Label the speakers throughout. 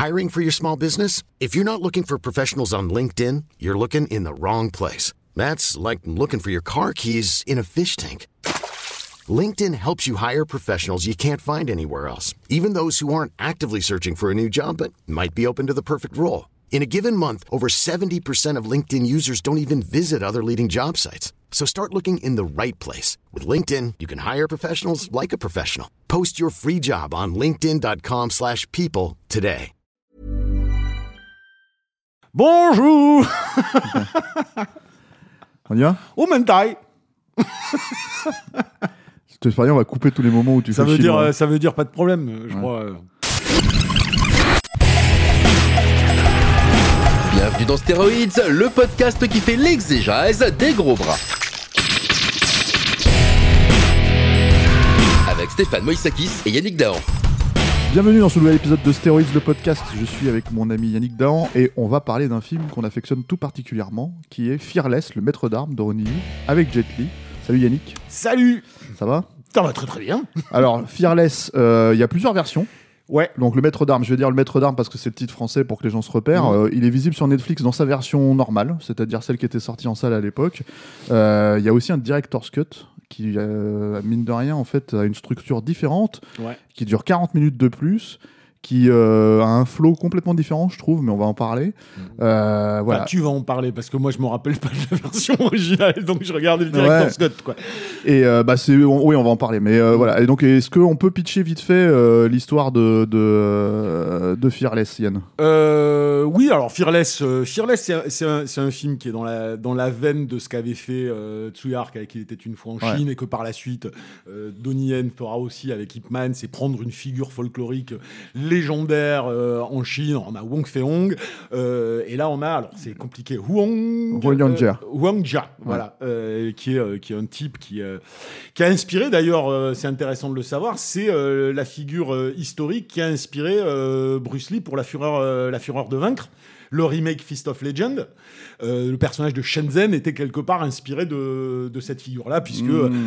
Speaker 1: Hiring for your small business? If you're not looking for professionals on LinkedIn, you're looking in the wrong place. That's like looking for your car keys in a fish tank. LinkedIn helps you hire professionals you can't find anywhere else, even those who aren't actively searching for a new job but might be open to the perfect role. In a given month, over 70% of LinkedIn users don't even visit other leading job sites. So start looking in the right place. With LinkedIn, you can hire professionals like a professional. Post your free job on linkedin.com/people today.
Speaker 2: Bonjour.
Speaker 3: On y va?
Speaker 2: Oh, mentai.
Speaker 3: Je te parie, on va couper tous les moments où tu
Speaker 2: ça
Speaker 3: fais
Speaker 2: veut
Speaker 3: chier,
Speaker 2: dire,
Speaker 3: moi.
Speaker 2: ça veut dire pas de problème, je crois.
Speaker 4: Bienvenue dans Stéroïdes, le podcast qui fait l'exégèse des gros bras. Avec Stéphane Moïsakis et Yannick Dahan.
Speaker 3: Bienvenue dans ce nouvel épisode de Stéroïdes, le podcast. Je suis avec mon ami Yannick Dahan et on va parler d'un film qu'on affectionne tout particulièrement, qui est Fearless, le maître d'armes de Ronnie Yu, avec Jet Li. Salut Yannick.
Speaker 2: Salut.
Speaker 3: Ça va?
Speaker 2: Ça va très très bien.
Speaker 3: Alors, Fearless, il y a plusieurs versions.
Speaker 2: Ouais.
Speaker 3: Donc le maître d'armes, je vais dire le maître d'armes parce que c'est le titre français pour que les gens se repèrent. Il est visible sur Netflix dans sa version normale, c'est-à-dire celle qui était sortie en salle à l'époque. Il y a aussi un director's cut qui, mine de rien, en fait, a une structure différente, qui dure 40 minutes de plus, qui a un flow complètement différent, je trouve, mais on va en parler. Voilà.
Speaker 2: Bah, tu vas en parler, parce que moi, je me rappelle pas de la version originale, donc je regardais le director's cut, quoi.
Speaker 3: Et oui, on va en parler, mais voilà. Et donc, est-ce qu'on peut pitcher vite fait l'histoire de Fearless, Yann?
Speaker 2: Oui, alors Fearless, c'est un film qui est dans la veine de ce qu'avait fait Tsuyark avec Il était une fois en Chine, et que par la suite Donnie Yen fera aussi avec Ip Man, c'est prendre une figure folklorique légendaire en Chine. On a Wong Fei-hong, et là on a, alors c'est compliqué, Huang Jia, voilà, qui est un type qui a inspiré, d'ailleurs, c'est intéressant de le savoir, c'est la figure historique qui a inspiré Bruce Lee pour la fureur de vaincre. Le remake Fist of Legend, le personnage de Shenzhen était quelque part inspiré de cette figure-là, puisque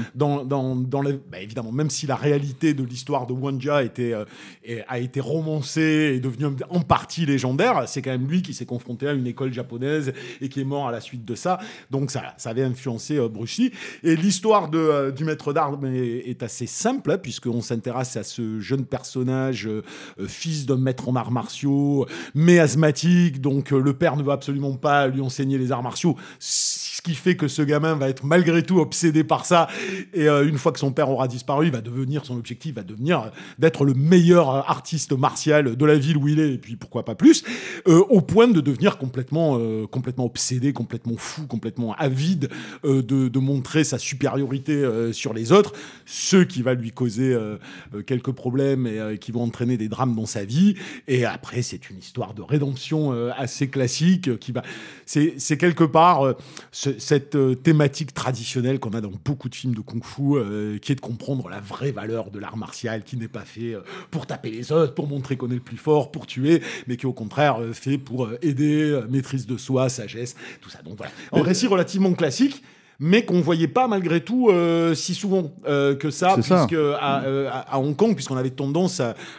Speaker 2: évidemment, même si la réalité de l'histoire de Wang Jia a été romancée et devenue en partie légendaire, c'est quand même lui qui s'est confronté à une école japonaise et qui est mort à la suite de ça. Donc ça avait influencé Bruce Lee. Et l'histoire du maître d'armes est assez simple, hein, puisqu'on s'intéresse à ce jeune personnage, fils d'un maître en arts martiaux, mais asthmatique, donc le père ne veut absolument pas lui enseigner les arts martiaux, ce qui fait que ce gamin va être malgré tout obsédé par ça, et une fois que son père aura disparu, son objectif va devenir d'être le meilleur artiste martial de la ville où il est, et puis pourquoi pas plus, au point de devenir complètement obsédé, complètement fou, complètement avide de montrer sa supériorité sur les autres, ce qui va lui causer quelques problèmes et qui vont entraîner des drames dans sa vie. Et après, c'est une histoire de rédemption assez classique c'est quelque part cette thématique traditionnelle qu'on a dans beaucoup de films de kung-fu, qui est de comprendre la vraie valeur de l'art martial, qui n'est pas fait pour taper les autres, pour montrer qu'on est le plus fort, pour tuer, mais qui est au contraire fait pour aider, maîtrise de soi, sagesse, tout ça. Donc voilà, un récit relativement classique, mais qu'on voyait pas malgré tout si souvent que ça, à Hong Kong, puisqu'on avait tendance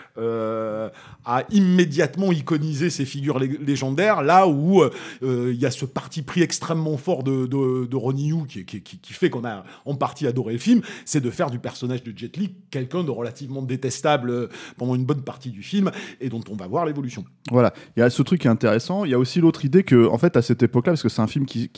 Speaker 2: à immédiatement iconiser ces figures légendaires, là où il y a ce parti pris extrêmement fort de Ronnie Yu qui fait qu'on a en partie adoré le film, c'est de faire du personnage de Jet Li quelqu'un de relativement détestable pendant une bonne partie du film, et dont on va voir l'évolution. Voilà,
Speaker 3: il y a ce truc qui est intéressant. Il y a aussi l'autre idée que, en fait, à cette époque-là, parce que c'est un film qui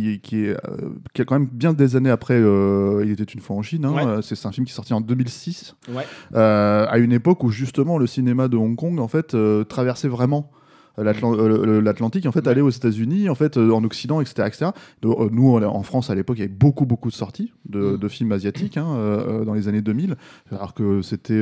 Speaker 3: est quand même bien des années après Il était une fois en Chine, hein, c'est un film qui est sorti en 2006, à une époque où justement le cinéma de Hong Kong, en fait, traversait vraiment l'Atlantique, en fait, allait aux États-Unis, en fait, en Occident, etc., etc. Donc, nous, en France, à l'époque, il y avait beaucoup de sorties de films asiatiques, dans les années 2000, alors que c'était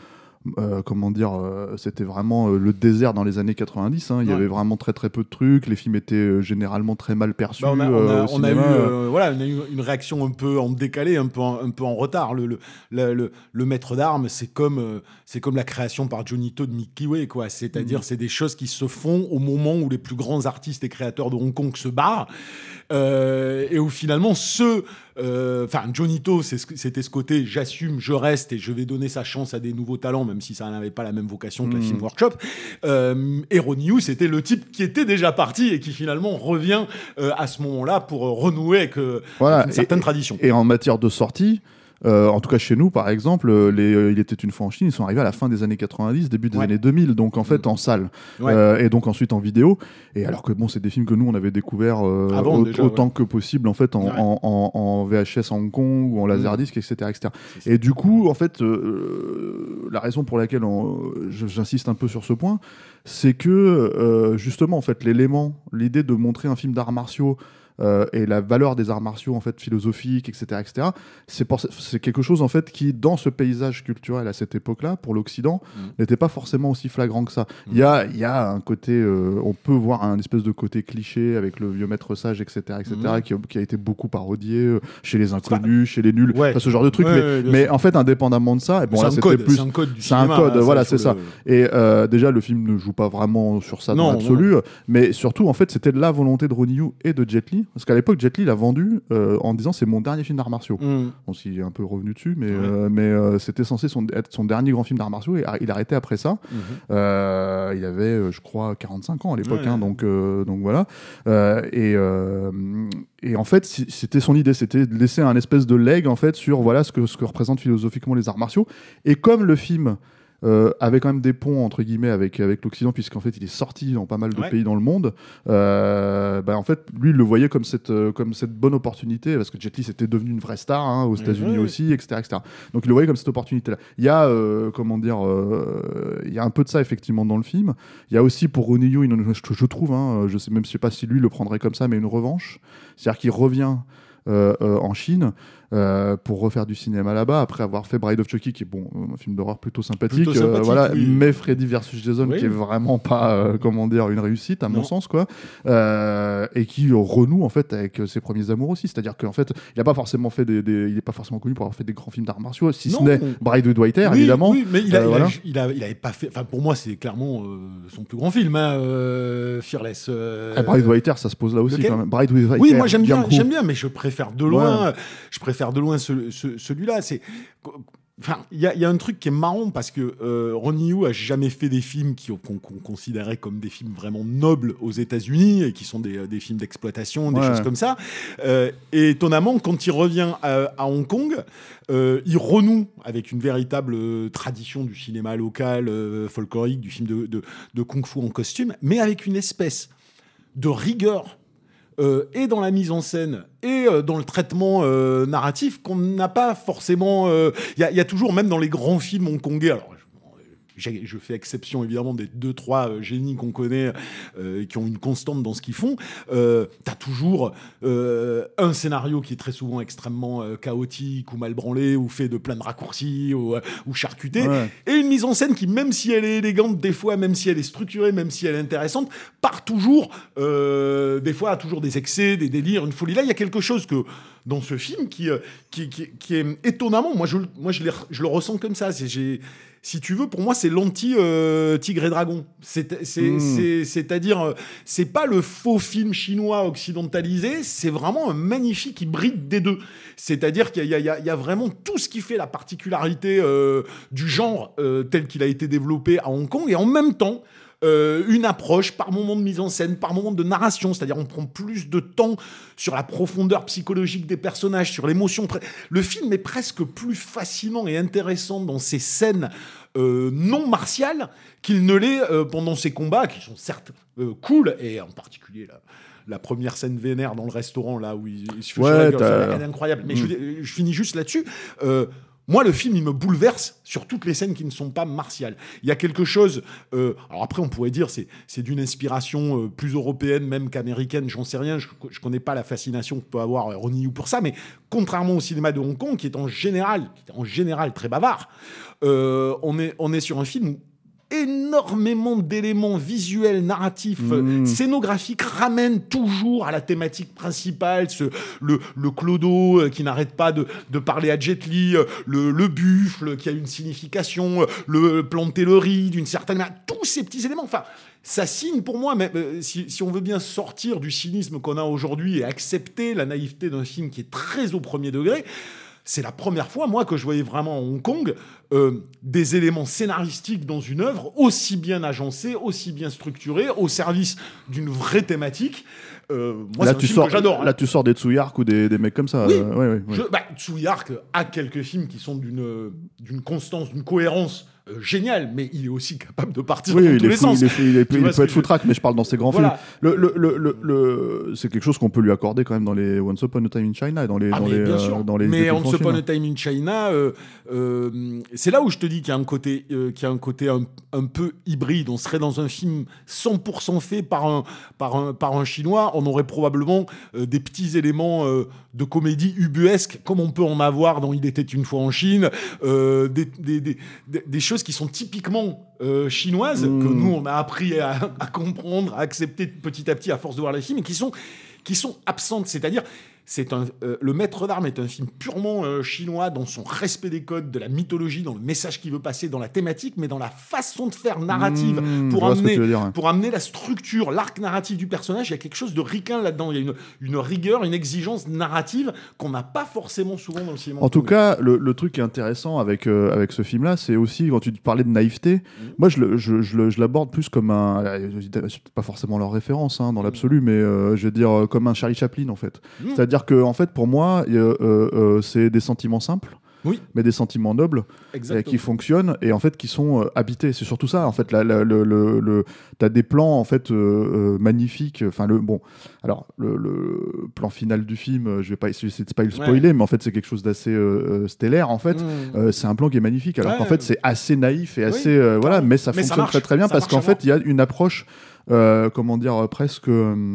Speaker 3: c'était vraiment le désert dans les années 90, il y avait vraiment très peu de trucs, les films étaient généralement très mal perçus.
Speaker 2: On a eu une réaction un peu en décalé, un peu en retard. Le maître d'armes, c'est comme la création par Johnny To de Mickey Way, quoi. C'est-à-dire, c'est des choses qui se font au moment où les plus grands artistes et créateurs de Hong Kong se barrent, et où finalement ceux Johnny To, c'était ce côté j'assume, je reste et je vais donner sa chance à des nouveaux talents, même si ça n'avait pas la même vocation que la Film Workshop. Et Ronnie Yu, c'était le type qui était déjà parti et qui finalement revient à ce moment-là pour renouer avec une certaine tradition.
Speaker 3: Et en matière de sortie, en tout cas chez nous par exemple, Il était une fois en Chine, ils sont arrivés à la fin des années 90, début des années 2000, donc en fait en salle, et donc ensuite en vidéo, et alors que bon, c'est des films que nous on avait découvert autant que possible en fait en VHS à Hong Kong ou en laserdisc, etc. Et du coup en fait la raison pour laquelle j'insiste un peu sur ce point, c'est que justement en fait l'idée de montrer un film d'arts martiaux et la valeur des arts martiaux en fait philosophiques, etc., c'est quelque chose en fait qui dans ce paysage culturel à cette époque-là pour l'Occident n'était pas forcément aussi flagrant que ça. Il y a un côté, on peut voir un espèce de côté cliché avec le vieux maître sage, etc., qui a été beaucoup parodié chez les inconnus, chez les nuls, ce genre de truc. Mais en fait, indépendamment de ça, bon, là, c'était plus
Speaker 2: c'est un code du
Speaker 3: c'est
Speaker 2: cinéma,
Speaker 3: un code,
Speaker 2: là,
Speaker 3: voilà, c'est ça. Et déjà, le film ne joue pas vraiment sur ça dans l'absolu, mais surtout, en fait, c'était la volonté de Ronnie Yu et de Jet Li. Parce qu'à l'époque, Jet Li l'a vendu en disant c'est mon dernier film d'arts martiaux. Bon, s'il est un peu revenu dessus, mais c'était censé être son dernier grand film d'arts martiaux et il a arrêté après ça. Il avait, je crois, 45 ans à l'époque, donc voilà. Et en fait, c'était son idée, c'était de laisser un espèce de leg en fait sur voilà ce que représentent philosophiquement les arts martiaux. Et comme le film avait quand même des ponts entre guillemets avec l'Occident, puisqu'en fait il est sorti dans pas mal de pays dans le monde, en fait lui il le voyait comme cette bonne opportunité, parce que Jet Li c'était devenu une vraie star aux États-Unis aussi, etc. Donc il le voyait comme cette opportunité là. Il y a il y a un peu de ça effectivement dans le film. Il y a aussi pour Ronnie Yu je trouve, je sais pas si lui le prendrait comme ça, mais une revanche, c'est-à-dire qu'il revient en Chine pour refaire du cinéma là-bas après avoir fait Bride of Chucky, qui est un film d'horreur plutôt sympathique, voilà, mais Freddy vs Jason qui est vraiment pas une réussite à mon sens, quoi, et qui renoue en fait avec ses premiers amours aussi, c'est-à-dire qu'en fait il a pas forcément fait il est pas forcément connu pour avoir fait des grands films d'arts martiaux, si ce n'est Bride with White Hair, évidemment,
Speaker 2: mais il avait pas fait, enfin pour moi c'est clairement son plus grand film, Fearless.
Speaker 3: Bride with White Hair, ça se pose là aussi quand même. Bride with White Hair,
Speaker 2: oui, moi j'aime bien, mais je préfère de loin celui-là. C'est, enfin, il y a un truc qui est marrant parce que Ronnie Yu a jamais fait des films qu'on considérait comme des films vraiment nobles aux États-Unis et qui sont des films d'exploitation, des choses comme ça. Et étonnamment, quand il revient à Hong Kong, il renoue avec une véritable tradition du cinéma local, folklorique, du film de kung-fu en costume, mais avec une espèce de rigueur. Et dans la mise en scène et dans le traitement narratif qu'on n'a pas forcément. Il y a toujours, même dans les grands films hongkongais, alors je fais exception évidemment des 2-3 génies qu'on connaît qui ont une constante dans ce qu'ils font, t'as toujours un scénario qui est très souvent extrêmement chaotique ou mal branlé ou fait de plein de raccourcis ou charcuté, et une mise en scène qui, même si elle est élégante des fois, même si elle est structurée, même si elle est intéressante, part toujours des fois a toujours des excès, des délires, une folie. Là il y a quelque chose que dans ce film qui est étonnamment, moi je le ressens comme ça. Si tu veux, pour moi, c'est l'anti-Tigre et Dragon. C'est-à-dire, c'est pas le faux film chinois occidentalisé, c'est vraiment un magnifique hybride des deux. C'est-à-dire qu'il y a vraiment tout ce qui fait la particularité du genre tel qu'il a été développé à Hong Kong, et en même temps, une approche par moment de mise en scène, par moment de narration, c'est-à-dire on prend plus de temps sur la profondeur psychologique des personnages, sur l'émotion. Le film est presque plus fascinant et intéressant dans ses scènes non martiales qu'il ne l'est pendant ses combats, qui sont certes cool, et en particulier la première scène vénère dans le restaurant, là où il se fait la gueule, c'est incroyable. Mais je finis juste là-dessus. Moi, le film, il me bouleverse sur toutes les scènes qui ne sont pas martiales. Il y a quelque chose... alors après, on pourrait dire c'est d'une inspiration plus européenne même qu'américaine, j'en sais rien. Je ne connais pas la fascination que peut avoir Ronnie Yu pour ça, mais contrairement au cinéma de Hong Kong, qui est en général très bavard, on est sur un film où énormément d'éléments visuels, narratifs, scénographiques, ramène toujours à la thématique principale, le clodo qui n'arrête pas de parler à Jet Li, le buffle qui a une signification, le planter le riz d'une certaine manière, tous ces petits éléments, enfin, ça signe pour moi, mais si on veut bien sortir du cynisme qu'on a aujourd'hui et accepter la naïveté d'un film qui est très au premier degré, c'est la première fois, moi, que je voyais vraiment à Hong Kong des éléments scénaristiques dans une œuvre aussi bien agencés, aussi bien structurés, au service d'une vraie thématique. Moi,
Speaker 3: là,
Speaker 2: c'est un film que j'adore.
Speaker 3: Là, tu sors des Tsuyark ou des mecs comme ça.
Speaker 2: Oui.
Speaker 3: Ouais.
Speaker 2: Tsuyark a quelques films qui sont d'une constance, d'une cohérence géniale, mais il est aussi capable de partir dans tous les sens.
Speaker 3: Il peut être foutraque, mais je parle dans ses grands films. C'est quelque chose qu'on peut lui accorder quand même dans les Once Upon a Time in China et dans les
Speaker 2: mais Once Upon a Time in China, c'est là où je te dis qu'il y a un côté un peu hybride. On serait dans un film 100% fait par un Chinois. On aurait probablement des petits éléments de comédie ubuesque, comme on peut en avoir dans Il était une fois en Chine, des choses qui sont typiquement chinoises, que nous on a appris à comprendre, à accepter petit à petit à force de voir les films, et qui sont absentes. C'est-à-dire, Le Maître d'Armes est un film purement chinois dans son respect des codes, de la mythologie, dans le message qu'il veut passer, dans la thématique, mais dans la façon de faire narrative pour amener la structure, l'arc narratif du personnage. Il y a quelque chose de ricain là-dedans. Il y a une rigueur, une exigence narrative qu'on n'a pas forcément souvent dans le cinéma.
Speaker 3: En tout cas, le truc qui est intéressant avec ce film-là, c'est aussi, quand tu parlais de naïveté, moi je l'aborde plus comme c'est pas forcément leur référence dans l'absolu, mais je veux dire comme un Charlie Chaplin en fait. C'est-à-dire que en fait, pour moi, c'est des sentiments simples.
Speaker 2: Oui.
Speaker 3: Mais des sentiments nobles qui fonctionnent et en fait qui sont habités. C'est surtout ça en fait. T'as des plans en fait magnifiques. Enfin le plan final du film, je vais pas essayer de pas le spoiler, mais en fait c'est quelque chose d'assez stellaire en fait. C'est un plan qui est magnifique. Alors qu'en fait c'est assez naïf et assez mais ça fonctionne très très bien parce qu'en fait il y a une approche presque.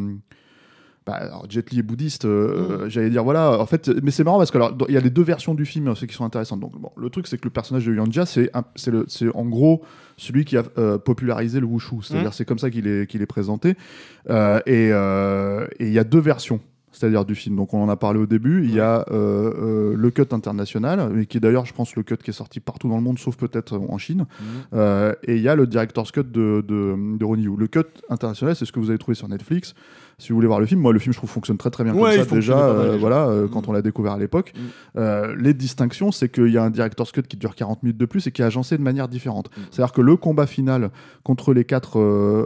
Speaker 3: Alors Jet Li est bouddhiste, j'allais dire en fait, mais c'est marrant parce que il y a les deux versions du film qui sont intéressantes. Donc le truc c'est que le personnage de Yuan Jia c'est en gros celui qui a popularisé le wushu, c'est-à-dire c'est comme ça qu'il est présenté et il y a deux versions. C'est-à-dire du film. Donc on en a parlé au début. Il y a le cut international, qui est d'ailleurs, je pense, le cut qui est sorti partout dans le monde, sauf peut-être en Chine. Et il y a le director's cut de Ronnie Yu. Le cut international, c'est ce que vous avez trouvé sur Netflix. Si vous voulez voir le film, moi le film je trouve fonctionne très très bien comme ça déjà. Quand on l'a découvert à l'époque. Les distinctions, c'est qu'il y a un director's cut qui dure 40 minutes de plus et qui est agencé de manière différente. C'est-à-dire que le combat final contre les quatre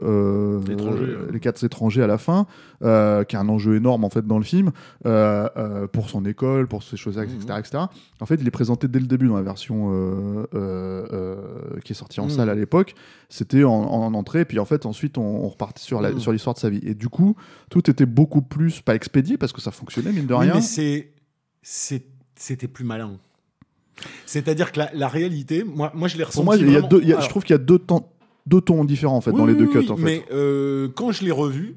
Speaker 3: étrangers à la fin, qui est un enjeu énorme en fait dans le film, pour son école, pour ces choses-là, etc. En fait, il est présenté dès le début dans la version qui est sortie en salle à l'époque. C'était en entrée, et puis en fait ensuite on repartait sur l'histoire de sa vie. Et du coup, tout était beaucoup plus, pas expédié, parce que ça fonctionnait, mine de rien.
Speaker 2: Mais c'était plus malin. C'est-à-dire que la réalité, moi je l'ai ressenti.
Speaker 3: Pour moi, je trouve qu'il y a deux tons différents en fait, dans les deux cuts. En fait.
Speaker 2: Mais quand je l'ai revu,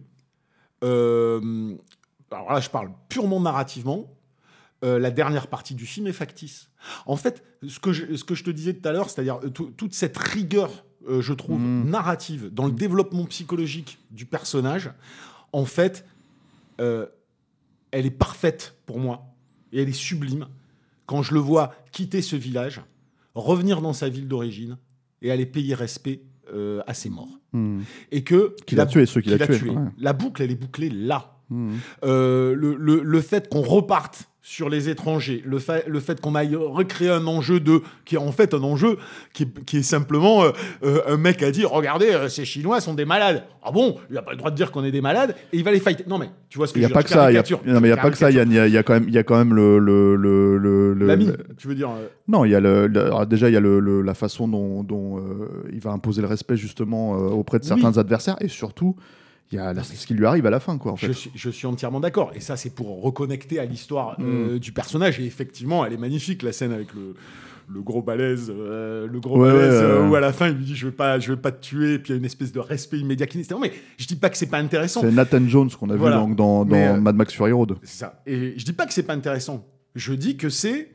Speaker 2: alors là je parle purement narrativement, la dernière partie du film est factice. En fait, ce que je te disais tout à l'heure, c'est-à-dire toute cette rigueur, je trouve, narrative, dans le développement psychologique du personnage, en fait, elle est parfaite pour moi. Et elle est sublime quand je le vois quitter ce village, revenir dans sa ville d'origine et aller payer respect à ses morts. Et
Speaker 3: qu'il a tué ceux qu'il a tués. Ouais.
Speaker 2: La boucle, elle est bouclée là. Le fait qu'on reparte sur les étrangers, le fait qu'on aille recréer un enjeu qui est en fait un enjeu qui est simplement un mec a dit regardez, ces Chinois sont des malades. Ah bon, il n'a pas le droit de dire qu'on est des malades et il va les fighter. Non mais tu vois ce que je veux dire. Il n'y a pas que ça, il y a quand même l'ami, tu veux dire
Speaker 3: Non, il y a déjà il y a la façon dont il va imposer le respect justement auprès de certains adversaires et surtout il y a ce qui lui arrive à la fin, quoi. En fait.
Speaker 2: Je suis entièrement d'accord. Et ça, c'est pour reconnecter à l'histoire du personnage. Et effectivement, elle est magnifique, la scène avec le gros balèze, où à la fin, il lui dit je vais pas te tuer. Et puis il y a une espèce de respect immédiat qui n'est. Mais je dis pas que c'est pas intéressant.
Speaker 3: C'est Nathan Jones qu'on a vu dans Mad Max Fury Road.
Speaker 2: C'est ça. Et je dis pas que c'est pas intéressant. Je dis que c'est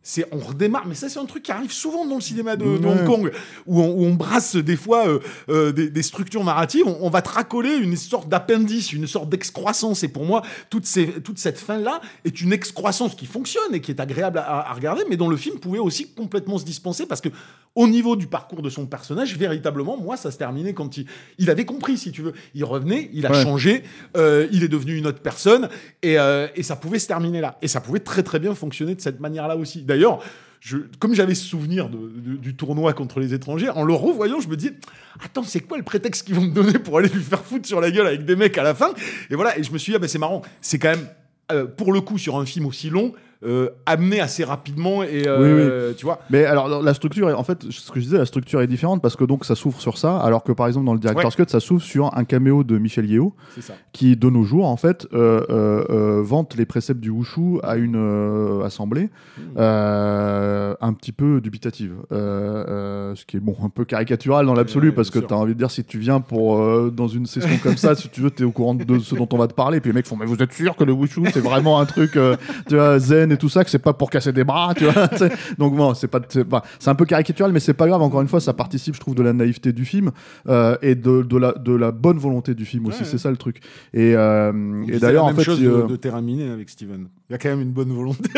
Speaker 2: on redémarre, mais ça c'est un truc qui arrive souvent dans le cinéma de Hong Kong, où on brasse des fois des structures narratives, on va te racoler une sorte d'appendice, une sorte d'excroissance, et pour moi toute cette fin là est une excroissance qui fonctionne et qui est agréable à regarder, mais dont le film pouvait aussi complètement se dispenser, parce que au niveau du parcours de son personnage, véritablement, moi ça se terminait quand il avait compris, si tu veux, il revenait, il a changé, il est devenu une autre personne, et ça pouvait se terminer là, et ça pouvait très très bien fonctionner de cette manière là aussi. D'ailleurs, comme j'avais ce souvenir du tournoi contre les étrangers, en le revoyant, je me dis, attends, c'est quoi le prétexte qu'ils vont me donner pour aller lui faire foutre sur la gueule avec des mecs à la fin? Et voilà, et je me suis dit, c'est marrant, c'est quand même, pour le coup, sur un film aussi long, amené assez rapidement, et tu vois.
Speaker 3: Mais alors la structure, en fait, ce que je disais, la structure est différente parce que donc ça s'ouvre sur ça, alors que par exemple dans le Director's Cut, ça s'ouvre sur un caméo de Michel Yeo, qui de nos jours en fait vante les préceptes du wushu à une assemblée un petit peu dubitative, ce qui est bon, un peu caricatural dans l'absolu, parce que t'as envie de dire, si tu viens pour dans une session comme ça, si tu veux, t'es au courant de ce dont on va te parler, puis les mecs font, mais vous êtes sûr que le wushu c'est vraiment un truc tu vois, zen et tout ça, que c'est pas pour casser des bras, tu vois. Donc bon, c'est un peu caricatural, mais c'est pas grave. Encore une fois, ça participe, je trouve, de la naïveté du film et de la bonne volonté du film aussi. C'est ça le truc. Et d'ailleurs, en fait,
Speaker 2: chose de terminer avec Steven. Il y a quand même une bonne volonté.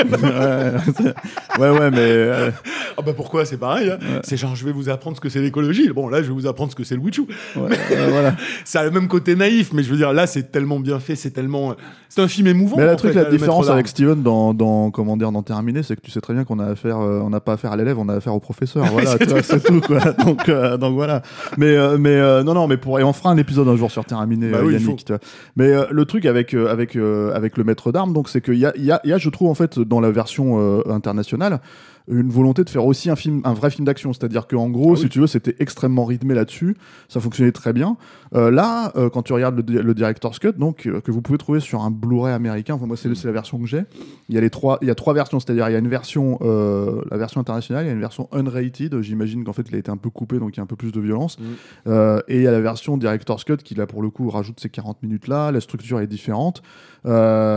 Speaker 3: mais
Speaker 2: pourquoi, c'est pareil. Hein. C'est genre, je vais vous apprendre ce que c'est l'écologie. Bon, là, je vais vous apprendre ce que c'est le wushu.
Speaker 3: Voilà.
Speaker 2: Ça a le même côté naïf, mais je veux dire, là, c'est tellement bien fait, c'est un film émouvant.
Speaker 3: Mais la différence avec Steven dans Terminé, c'est que tu sais très bien qu'on a affaire, on n'a pas affaire à l'élève, on a affaire au professeur. Voilà, c'est tout, quoi. Donc voilà. Mais et on fera un épisode un jour sur Terminé, Yannick. Tu vois. Mais le truc avec le maître d'armes, donc, c'est qu'il y a, je trouve, en fait, dans la version internationale, une volonté de faire aussi un vrai film d'action, c'est-à-dire qu'en gros, si tu veux, c'était extrêmement rythmé là-dessus, ça fonctionnait très bien. Là, quand tu regardes le Director's Cut, donc que vous pouvez trouver sur un Blu-ray américain, enfin moi c'est la version que j'ai. Il y a trois versions, c'est-à-dire il y a une version, la version internationale, il y a une version unrated. J'imagine qu'en fait il a été un peu coupé, donc il y a un peu plus de violence. Et il y a la version Director's Cut qui là pour le coup rajoute ces 40 minutes là. La structure est différente. Il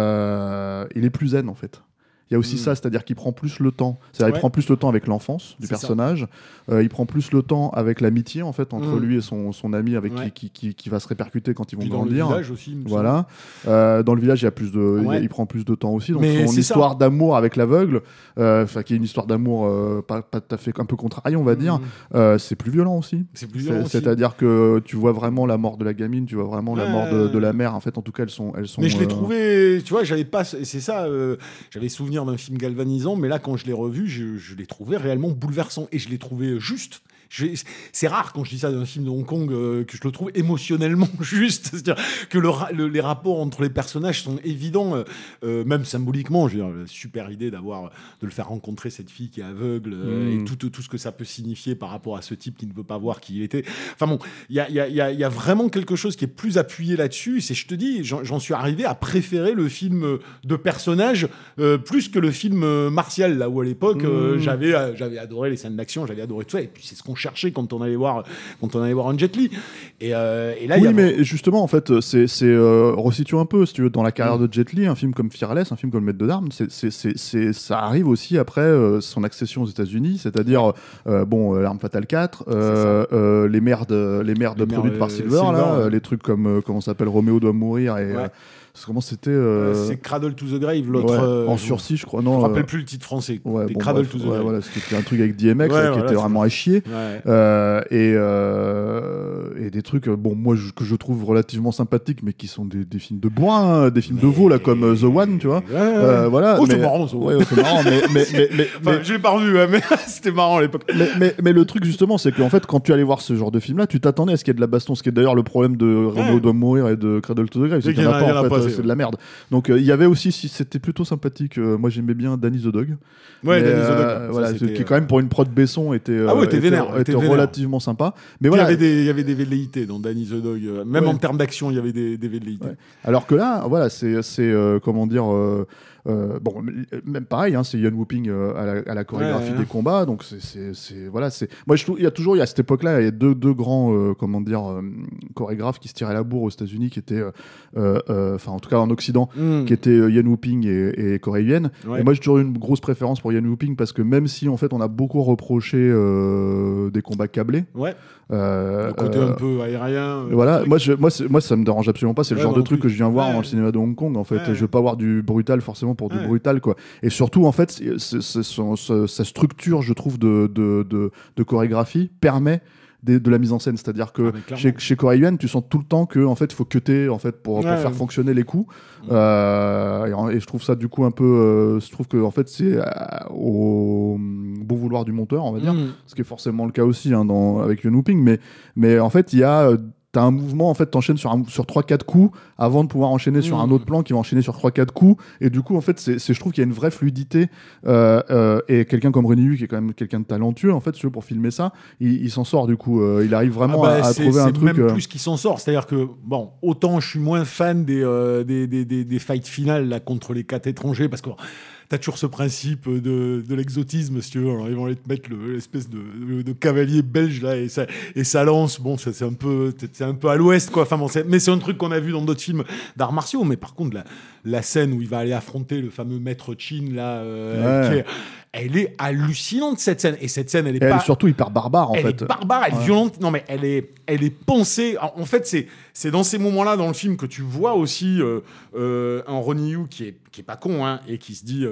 Speaker 3: est plus zen en fait. Il y a aussi ça, c'est-à-dire qu'il prend plus le temps. C'est-à-dire il prend plus le temps avec l'enfance du personnage. Il prend plus le temps avec l'amitié en fait entre lui et son ami avec qui va se répercuter quand ils vont grandir.
Speaker 2: Dans le village aussi.
Speaker 3: Voilà. Dans le village, il prend plus de temps aussi. Donc son histoire d'amour avec l'aveugle, qui est une histoire d'amour pas tout à fait un peu contrariée, on va dire. C'est plus violent aussi. C'est-à-dire que tu vois vraiment la mort de la gamine, tu vois vraiment la mort de la mère. En fait, en tout cas, elles sont.
Speaker 2: Mais je l'ai trouvé. Tu vois, j'avais pas. C'est ça. J'avais souvenir d'un film galvanisant, mais là, quand je l'ai revu, je l'ai trouvé réellement bouleversant et je l'ai trouvé juste. C'est rare quand je dis ça d'un film de Hong Kong que je le trouve émotionnellement juste, c'est-à-dire que les rapports entre les personnages sont évidents, même symboliquement. Je veux dire, super idée de le faire rencontrer cette fille qui est aveugle et tout ce que ça peut signifier par rapport à ce type qui ne peut pas voir qui il était. Enfin bon, il y a vraiment quelque chose qui est plus appuyé là-dessus. C'est, je te dis, j'en suis arrivé à préférer le film de personnages plus que le film martial, là où à l'époque j'avais adoré les scènes d'action, j'avais adoré tout ça, et puis c'est ce qu'on cherchait quand on allait voir un Jet Li. Et là,
Speaker 3: mais justement, en fait, c'est resitue un peu, si tu veux, dans la carrière de Jet Li, un film comme Fearless, un film comme Le Maître d'armes, ça arrive aussi après son accession aux États-Unis, c'est-à-dire L'Arme Fatale 4, les merdes produites par Silver, là, les trucs comme comment ça s'appelle, Roméo doit mourir et comment c'était
Speaker 2: c'est Cradle to the Grave, l'autre
Speaker 3: en sursis, je crois. Non,
Speaker 2: je me rappelle plus le titre français. Cradle to the Grave.
Speaker 3: Voilà, c'était un truc avec DMX qui était vraiment à chier. Et des trucs moi que je trouve relativement sympathiques, mais qui sont des films de bourrin, des films de veau là, comme The One, tu vois. Voilà.
Speaker 2: C'est marrant, ça.
Speaker 3: C'est marrant, mais
Speaker 2: je l'ai pas revu, mais c'était marrant à l'époque.
Speaker 3: Mais le truc justement, c'est qu'en fait, quand tu allais voir ce genre de film là, tu t'attendais à ce qu'il y ait de la baston, ce qui est d'ailleurs le problème de Roméo doit mourir et de Cradle to the Grave, c'est qu'il n'y en a pas. C'est de la merde. Donc il y avait aussi, si c'était plutôt sympathique, moi j'aimais bien Danny the Dog.
Speaker 2: Danny the Dog.
Speaker 3: Voilà, qui quand même pour une prod Besson était relativement sympa. Mais voilà,
Speaker 2: il y avait des velléités dans Danny the Dog, même en termes d'action, il y avait des velléités.
Speaker 3: Alors que là, voilà, c'est comment dire. Même pareil, c'est Ian Whooping à la chorégraphie des combats, donc moi je trouve il y a à cette époque-là, il y a deux grands chorégraphes qui se tiraient la bourre aux États-Unis, qui étaient en tout cas en Occident, qui étaient Ian Woo-ping et Corey Yuen. Ouais. Et moi, j'ai toujours eu une grosse préférence pour Ian Woo-ping parce que même si en fait on a beaucoup reproché des combats câblés,
Speaker 2: le côté un peu aérien.
Speaker 3: Voilà, moi ça me dérange absolument pas. C'est le genre de truc que je viens voir dans le cinéma de Hong Kong. En fait, je veux pas voir du brutal forcément pour du brutal, quoi. Et surtout, en fait, sa structure, je trouve, de chorégraphie permet de la mise en scène, c'est-à-dire que chez Corey Yuen, tu sens tout le temps que en fait il faut cutter en fait pour faire fonctionner les coups. Et je trouve ça du coup un peu je trouve que en fait c'est au bon vouloir du monteur, on va dire, ce qui est forcément le cas aussi avec Ian Woo-ping, mais en fait il y a t'as un mouvement, en fait, t'enchaînes sur 3-4 coups avant de pouvoir enchaîner sur un autre plan qui va enchaîner sur 3-4 coups. Et du coup, en fait, je trouve qu'il y a une vraie fluidité. Et quelqu'un comme René Hu, qui est quand même quelqu'un de talentueux, en fait, pour filmer ça, il s'en sort, du coup. Il arrive vraiment à trouver un truc.
Speaker 2: C'est même plus qu'il s'en sort. C'est-à-dire que, bon, autant je suis moins fan des fights finales là, contre les 4 étrangers, parce que t'as toujours ce principe de l'exotisme, si tu veux. Alors, ils vont aller te mettre l'espèce de cavalier belge là et ça lance. Bon, c'est un peu à l'ouest, quoi. Enfin, bon, mais c'est un truc qu'on a vu dans d'autres films d'arts martiaux. Mais par contre, la scène où il va aller affronter le fameux maître Chin là, elle est hallucinante, cette scène. Et cette scène, elle est
Speaker 3: surtout hyper barbare, en fait.
Speaker 2: Elle est barbare, elle est violente. Non, mais elle est pensée. En fait, c'est dans ces moments-là dans le film que tu vois aussi un Ronnie Yu qui est pas con, hein, et qui se dit,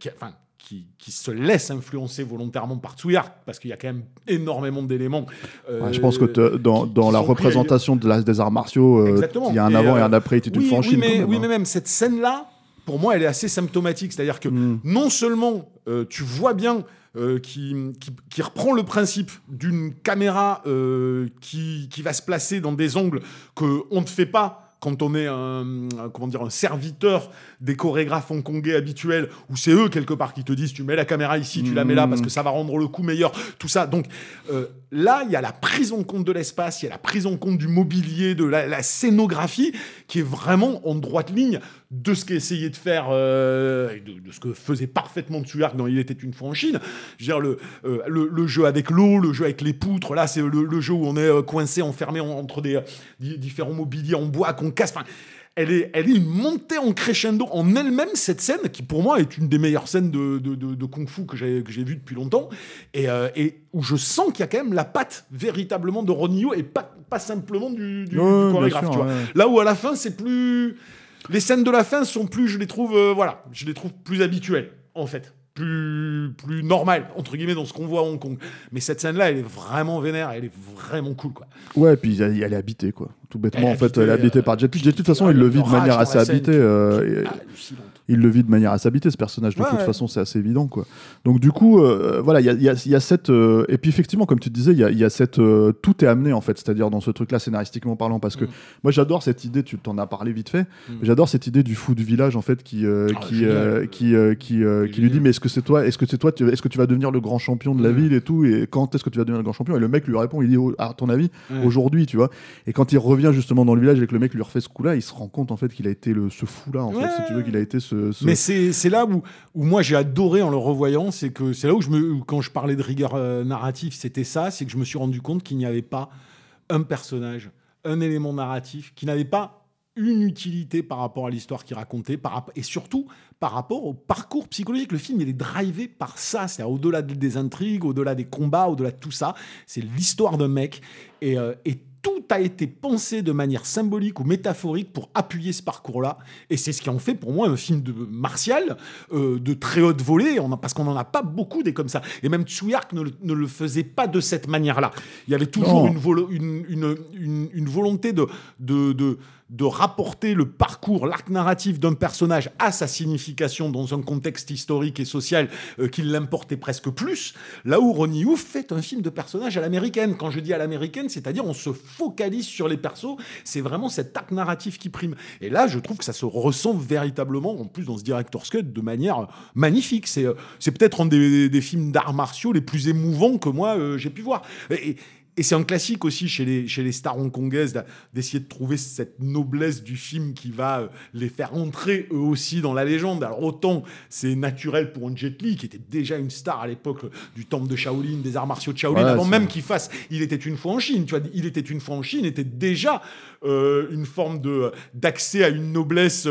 Speaker 2: qui se laisse influencer volontairement par Tsuyark, parce qu'il y a quand même énormément d'éléments.
Speaker 3: Je pense que dans la représentation des arts martiaux, il y a un avant et un après Attitude Fan Shin.
Speaker 2: Oui, mais même cette scène-là, pour moi, elle est assez symptomatique. C'est-à-dire que non seulement tu vois bien qui reprend le principe d'une caméra qui va se placer dans des angles qu'on ne fait pas quand on est un serviteur des chorégraphes hongkongais habituels, où c'est eux quelque part qui te disent tu mets la caméra ici, tu la mets là parce que ça va rendre le coup meilleur, tout ça. Donc là, il y a la prise en compte de l'espace, il y a la prise en compte du mobilier, de la scénographie qui est vraiment en droite ligne de ce qu'essayait de faire, de ce que faisait parfaitement Tsuyark dans Il était une fois en Chine. Je veux dire, le jeu avec l'eau, le jeu avec les poutres, là, c'est le jeu où on est coincé, enfermé entre des différents mobiliers en bois qu'on casse. Enfin, elle est une montée en crescendo en elle-même, cette scène, qui pour moi est une des meilleures scènes de kung-fu que j'ai vues depuis longtemps, et où je sens qu'il y a quand même la patte véritablement de Ronnie Yu et pas simplement du chorégraphe. Tu vois. Là où à la fin, c'est plus... Les scènes de la fin sont plus, je les trouve plus habituelles, en fait. Plus normales, entre guillemets, dans ce qu'on voit à Hong Kong. Mais cette scène-là, elle est vraiment vénère, elle est vraiment cool, quoi.
Speaker 3: Ouais, puis elle est habitée, quoi. Tout bêtement, en fait, elle est habitée par Jet Li. Jet Li, de toute façon, il le vit de manière assez habitée. Il le vit de manière assez habitée, ce personnage. De toute façon, c'est assez évident, quoi. Donc, du coup, voilà, il y a cette... Et puis, effectivement, comme tu disais, il y a cette... tout est amené, en fait, c'est-à-dire dans ce truc-là, scénaristiquement parlant, parce que moi, j'adore cette idée, tu t'en as parlé vite fait, mais j'adore cette idée du fou du village, en fait, qui lui dit, mais est-ce que tu vas devenir le grand champion de la ville et tout, et quand est-ce que tu vas devenir le grand champion? Et le mec lui répond, il dit, à ton avis, aujourd'hui, tu vois. Et quand il revient justement dans le village et que le mec lui refait ce coup-là, il se rend compte, en fait, qu'il a été ce fou-là, en fait, si tu veux, qu'il a été
Speaker 2: Mais c'est là où moi j'ai adoré en le revoyant, c'est là où quand je parlais de rigueur narrative, c'était ça, c'est que je me suis rendu compte qu'il n'y avait pas un personnage, un élément narratif qui n'avait pas une utilité par rapport à l'histoire qu'il racontait, et surtout par rapport au parcours psychologique. Le film, il est drivé par ça, c'est-à-dire au-delà des intrigues, au-delà des combats, au-delà de tout ça, c'est l'histoire d'un mec, et tout a été pensé de manière symbolique ou métaphorique pour appuyer ce parcours-là. Et c'est ce qui en fait pour moi un film martial de très haute volée, parce qu'on n'en a pas beaucoup des comme ça. Et même Tsuyark ne le faisait pas de cette manière-là. Il y avait toujours une volonté de rapporter le parcours, l'arc narratif d'un personnage à sa signification dans un contexte historique et social qui l'importait presque plus, là où Ronnie Yu fait un film de personnage à l'américaine. Quand je dis à l'américaine, c'est-à-dire on se focalise sur les persos, c'est vraiment cet arc narratif qui prime. Et là, je trouve que ça se ressent véritablement, en plus dans ce director's cut, de manière magnifique. C'est peut-être un des films d'arts martiaux les plus émouvants que moi j'ai pu voir. Et c'est un classique aussi chez les stars hongkongaises d'essayer de trouver cette noblesse du film qui va les faire entrer eux aussi dans la légende. Alors autant c'est naturel pour un Jet Li qui était déjà une star à l'époque du temple de Shaolin, des arts martiaux de Shaolin, avant même qu'il fasse Il était une fois en Chine. Tu vois, Il était une fois en Chine était déjà une forme d'accès à une noblesse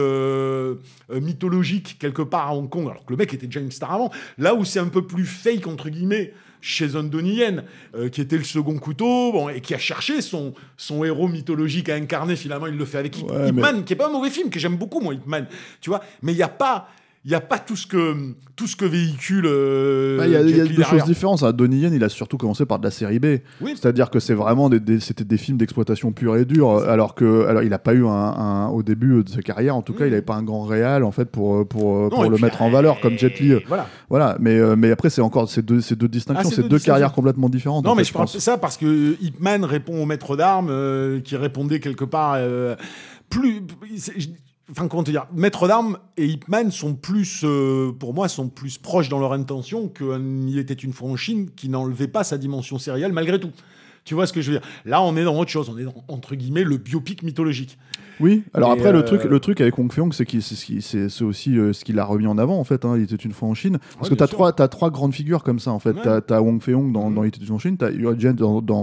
Speaker 2: mythologique quelque part à Hong Kong, alors que le mec était déjà une star avant. Là où c'est un peu plus fake entre guillemets chez un Donnie Yen, qui était le second couteau, et qui a cherché son héros mythologique à incarner, finalement, il le fait avec Ip Man, qui est pas un mauvais film, que j'aime beaucoup, moi, Ip Man, tu vois, mais il n'y a pas tout ce que véhicule.
Speaker 3: Il y a deux choses différentes. Donnie Yen, il a surtout commencé par de la série B. Oui. C'est-à-dire que c'est vraiment c'était des films d'exploitation pure et dure. Alors il n'a pas eu au début de sa carrière, en tout cas, il n'avait pas un grand réal en fait pour le mettre en valeur comme Jet Li. Voilà. Mais après, c'est encore ces deux distinctions, c'est deux carrières complètement différentes.
Speaker 2: Non, mais je pense ça parce que Ip Man répond au maître d'armes qui répondait quelque part plus. Enfin, comment te dire, Maître d'armes et Ip Man sont plus, pour moi, sont plus proches dans leur intention qu'il était une fois en Chine qui n'enlevait pas sa dimension sérielle malgré tout. Tu vois ce que je veux dire ? Là, on est dans autre chose. On est dans, entre guillemets, le biopic mythologique.
Speaker 3: Oui, alors après, le truc avec Wong Fei-Hung, c'est aussi ce qu'il a remis en avant, en fait. Il était une fois en Chine. Parce que t'as trois grandes figures comme ça, en fait. Ouais. T'as Wong Fei-Hung dans Il était une fois en Chine, t'as Yu Jen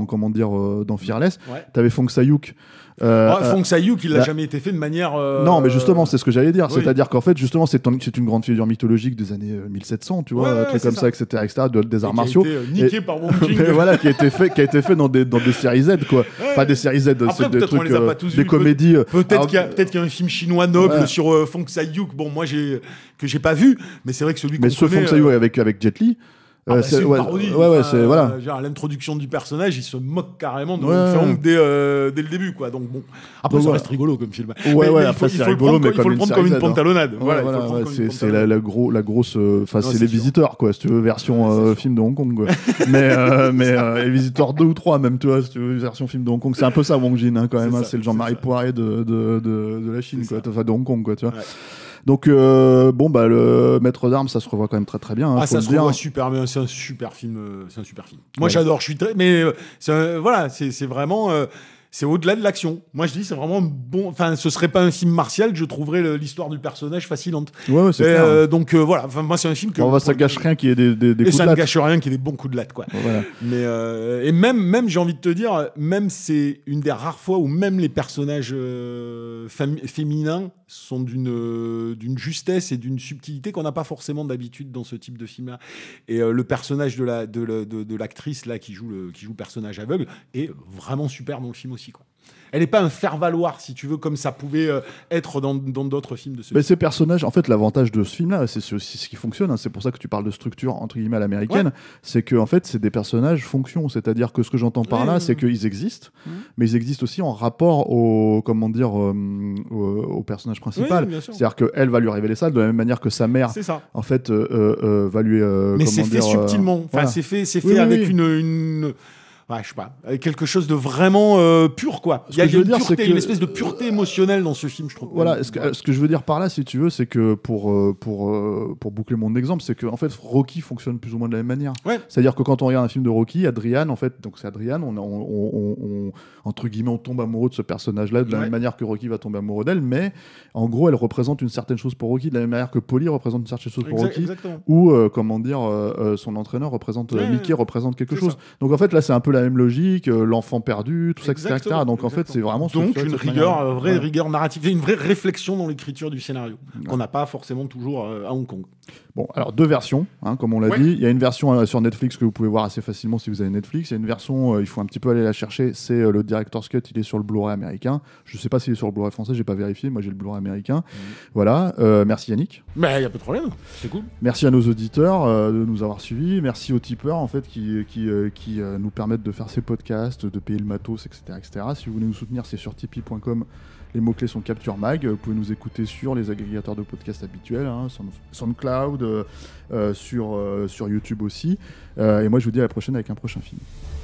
Speaker 3: dans Fearless, t'avais Fong Sai-Yuk.
Speaker 2: Fong Sai-Yuk, il n'a jamais été fait de manière.
Speaker 3: Non, mais justement, c'est ce que j'allais dire. Oui. C'est-à-dire qu'en fait, justement, c'est une grande figure mythologique des années 1700, tu vois, un truc comme ça, etc., des arts martiaux.
Speaker 2: Qui a été niqué par Wong Jing.
Speaker 3: Voilà, qui a été fait dans des séries Z, quoi. Enfin, des séries Z, c'est des trucs, des comédies.
Speaker 2: Peut-être qu'il y a un film chinois noble sur Fong Sai-Yuk. Bon, moi, que j'ai pas vu, mais c'est vrai que celui qu'on connaît. Mais
Speaker 3: ce Fong Sai-Yuk avec Jet Li.
Speaker 2: C'est une parodie.
Speaker 3: Voilà.
Speaker 2: Genre, l'introduction du personnage, il se moque carrément de Wong dès le début, quoi. Donc bon, après ça reste rigolo comme film.
Speaker 3: Après c'est rigolo, mais
Speaker 2: il faut le prendre comme une pantalonnade.
Speaker 3: C'est la grosse. Enfin, c'est les Visiteurs, quoi. Si tu veux, version film de Hong Kong, quoi. Mais les Visiteurs 2 ou 3, même, tu vois, si tu veux, version film de Hong Kong. C'est un peu ça, Wong Jin, quand même. C'est le Jean-Marie Poiré de la Chine, quoi. Enfin, de Hong Kong, quoi, tu vois. Donc le Maître d'armes, ça se revoit quand même très très bien.
Speaker 2: Ça se revoit super bien. C'est un super film. Moi, j'adore. Mais c'est vraiment. C'est au-delà de l'action. Moi, je dis, c'est vraiment bon. Enfin, ce serait pas un film martial, je trouverais l'histoire du personnage fascinante.
Speaker 3: C'est clair.
Speaker 2: Donc voilà. Enfin, moi, c'est un film que.
Speaker 3: Ça gâche rien qu'il y ait des coups de latte.
Speaker 2: Ça ne gâche rien qu'il y ait des bons coups de latte, quoi.
Speaker 3: Voilà.
Speaker 2: Mais et même, j'ai envie de te dire, même c'est une des rares fois où même les personnages féminins sont d'une justesse et d'une subtilité qu'on n'a pas forcément d'habitude dans ce type de film-là. Et le personnage de l'actrice là qui joue le personnage aveugle est vraiment super dans le film aussi, quoi. Elle n'est pas un faire-valoir, si tu veux, comme ça pouvait être dans d'autres films de ce type.
Speaker 3: Ces personnages, en fait, l'avantage de ce film-là, c'est aussi ce qui fonctionne. C'est pour ça que tu parles de structure, entre guillemets, à l'américaine. C'est que, en fait, c'est des personnages fonction. C'est-à-dire que ce que j'entends par là, c'est qu'ils existent, mais ils existent aussi en rapport au personnage principal. C'est-à-dire qu'elle va lui révéler ça de la même manière que sa mère, en fait, va lui...
Speaker 2: mais c'est fait subtilement. C'est fait avec une je sais pas, avec quelque chose de vraiment pur, quoi. Il y a une espèce de pureté émotionnelle dans ce film, je trouve.
Speaker 3: Voilà, ce que je veux dire par là, si tu veux, c'est que pour boucler mon exemple, c'est que en fait Rocky fonctionne plus ou moins de la même manière. Ouais. C'est-à-dire que quand on regarde un film de Rocky, Adrian, en fait, donc c'est Adrian, on entre guillemets, on tombe amoureux de ce personnage-là de la même manière que Rocky va tomber amoureux d'elle, mais en gros, elle représente une certaine chose pour Rocky, de la même manière que Paulie représente une certaine chose pour Rocky, ou son entraîneur représente Mickey représente quelque chose. Ça. Donc en fait, là, c'est un peu la même logique, l'enfant perdu, tout ça, etc. Donc en fait, c'est vraiment
Speaker 2: une rigueur narrative, une vraie réflexion dans l'écriture du scénario qu'on n'a pas forcément toujours à Hong Kong.
Speaker 3: Bon, alors 2 versions, comme on l'a dit. Il y a une version sur Netflix que vous pouvez voir assez facilement si vous avez Netflix. Il y a une version, il faut un petit peu aller la chercher. C'est le Director's Cut. Il est sur le Blu-ray américain. Je ne sais pas s'il est sur le Blu-ray français. J'ai pas vérifié. Moi, j'ai le Blu-ray américain. Voilà. Merci Yannick.
Speaker 2: Mais il y a pas de problème. C'est cool.
Speaker 3: Merci à nos auditeurs de nous avoir suivis. Merci aux tipeurs en fait qui nous permettent de faire ces podcasts, de payer le matos, etc., etc. Si vous voulez nous soutenir, c'est sur tipeee.com. Les mots-clés sont Capture Mag. Vous pouvez nous écouter sur les agrégateurs de podcasts habituels, SoundCloud, sur YouTube aussi. Et moi, je vous dis à la prochaine avec un prochain film.